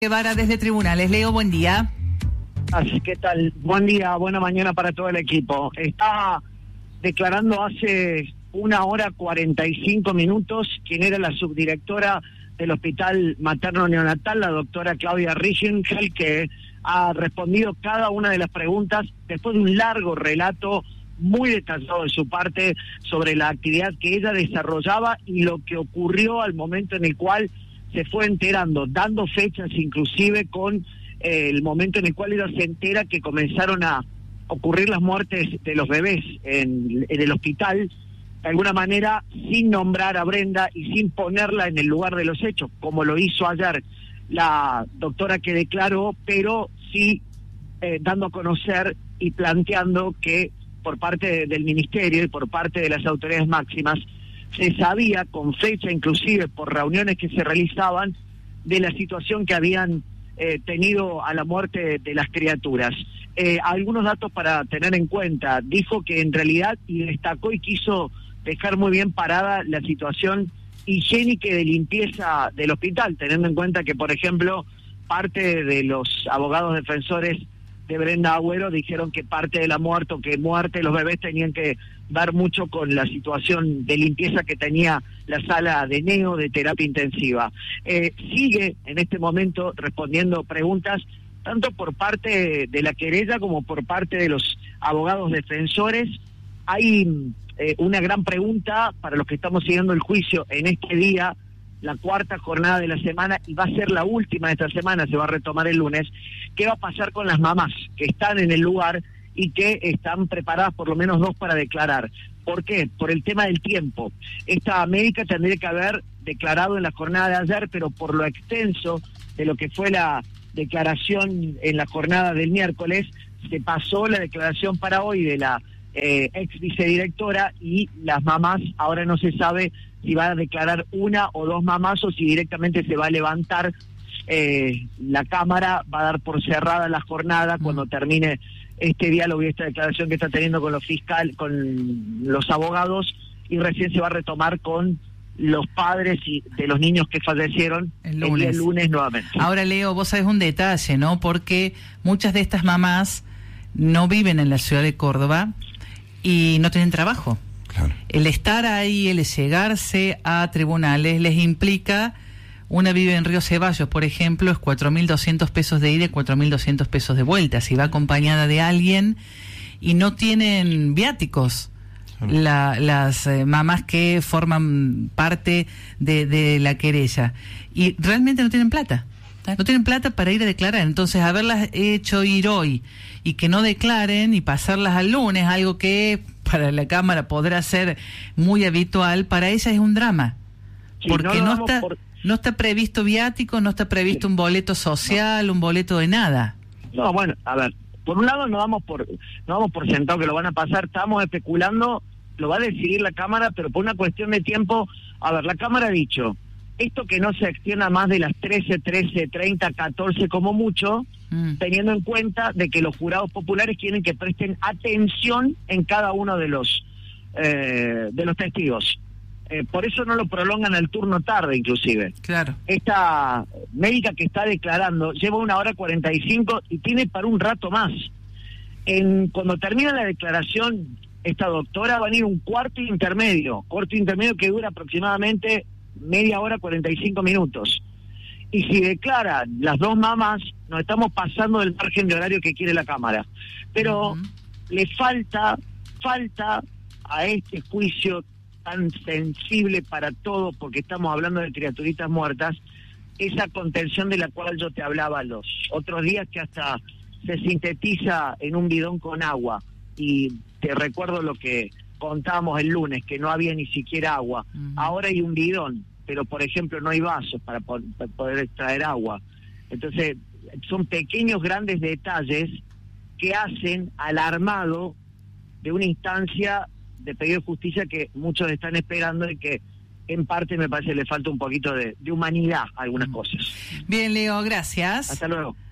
Guevara desde Tribunales. Leo, buen día. ¿Qué tal? Buen día, buena mañana para todo el equipo. Estaba declarando hace 1:45 quien era la subdirectora del Hospital Materno Neonatal, la doctora Claudia Richengel, que ha respondido cada una de las preguntas después de un largo relato muy detallado de su parte sobre la actividad que ella desarrollaba y lo que ocurrió al momento en el cual se fue enterando, dando fechas inclusive con el momento en el cual ella se entera que comenzaron a ocurrir las muertes de los bebés en el hospital, de alguna manera sin nombrar a Brenda y sin ponerla en el lugar de los hechos, como lo hizo ayer la doctora que declaró, pero sí dando a conocer y planteando que por parte del ministerio y por parte de las autoridades máximas se sabía con fecha, inclusive por reuniones que se realizaban, de la situación que habían tenido a la muerte de las criaturas. Algunos datos para tener en cuenta. Dijo que en realidad, y destacó y quiso dejar muy bien parada la situación higiénica y de limpieza del hospital, teniendo en cuenta que, por ejemplo, parte de los abogados defensores de Brenda Agüero dijeron que parte de la muerte o que muerte de los bebés tenían que ver mucho con la situación de limpieza que tenía la sala de neo de terapia intensiva. Sigue en este momento respondiendo preguntas tanto por parte de la querella como por parte de los abogados defensores. Hay una gran pregunta para los que estamos siguiendo el juicio en este día, la cuarta jornada de la semana, y va a ser la última de esta semana, se va a retomar el lunes. ¿Qué va a pasar con las mamás que están en el lugar y que están preparadas, por lo menos dos, para declarar? ¿Por qué? Por el tema del tiempo. Esta médica tendría que haber declarado en la jornada de ayer, pero por lo extenso de lo que fue la declaración en la jornada del miércoles, se pasó la declaración para hoy de la ex vicedirectora, y las mamás ahora no se sabe si va a declarar una o dos mamás o si directamente se va a levantar la Cámara, va a dar por cerrada la jornada cuando termine este diálogo y esta declaración que está teniendo con los con los abogados, y recién se va a retomar con los padres y de los niños que fallecieron el día lunes nuevamente. Ahora, Leo, vos sabés un detalle, ¿no? Porque muchas de estas mamás no viven en la ciudad de Córdoba y no tienen trabajo. Claro. El estar ahí, el llegarse a tribunales les implica, una vive en Río Ceballos, por ejemplo, es 4.200 pesos de ida y 4.200 pesos de vuelta, si va acompañada de alguien, y no tienen viáticos. Las mamás que forman parte de la querella, y realmente no tienen plata. No tienen plata para ir a declarar. Entonces, haberlas hecho ir hoy y que no declaren y pasarlas al lunes, algo que para la Cámara podrá ser muy habitual, para ella es un drama. Sí, porque no está previsto viático, no está previsto un boleto social, un boleto de nada. No, bueno, a ver, por un lado no damos por sentado que lo van a pasar, estamos especulando, lo va a decidir la Cámara, pero por una cuestión de tiempo. A ver, la Cámara ha dicho esto, que no se extienda más de las 13:30, 14 como mucho, teniendo en cuenta de que los jurados populares quieren que presten atención en cada uno de los testigos. Por eso no lo prolongan al turno tarde, inclusive. Claro. Esta médica que está declarando lleva 1:45 y tiene para un rato más. Cuando termina la declaración, esta doctora va a ir un cuarto intermedio que dura aproximadamente media hora, 45 minutos. Y si declara las dos mamás, nos estamos pasando del margen de horario que quiere la Cámara. Pero le falta a este juicio tan sensible para todo, porque estamos hablando de criaturitas muertas, esa contención de la cual yo te hablaba los otros días, que hasta se sintetiza en un bidón con agua. Y te recuerdo lo que contábamos el lunes, que no había ni siquiera agua. Ahora hay un bidón, pero por ejemplo no hay vasos para poder extraer agua. Entonces son pequeños, grandes detalles que hacen al armado de una instancia de pedido de justicia que muchos están esperando, y que en parte me parece le falta un poquito de humanidad a algunas cosas. Bien, Leo, gracias. Hasta luego.